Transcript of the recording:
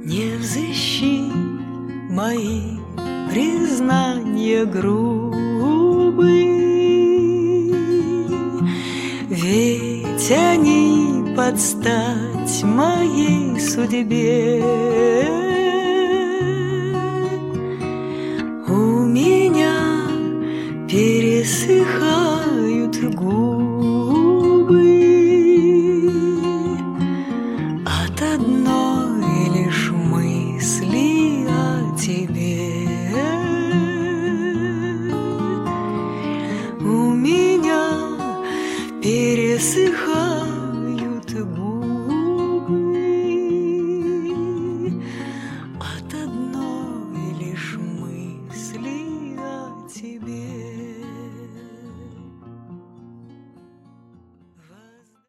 Не взыщи мои признания грубые, ведь они под стать моей судьбе. У меня пересыхают губы от одной лишь мысли о тебе. У меня пересыхают губы.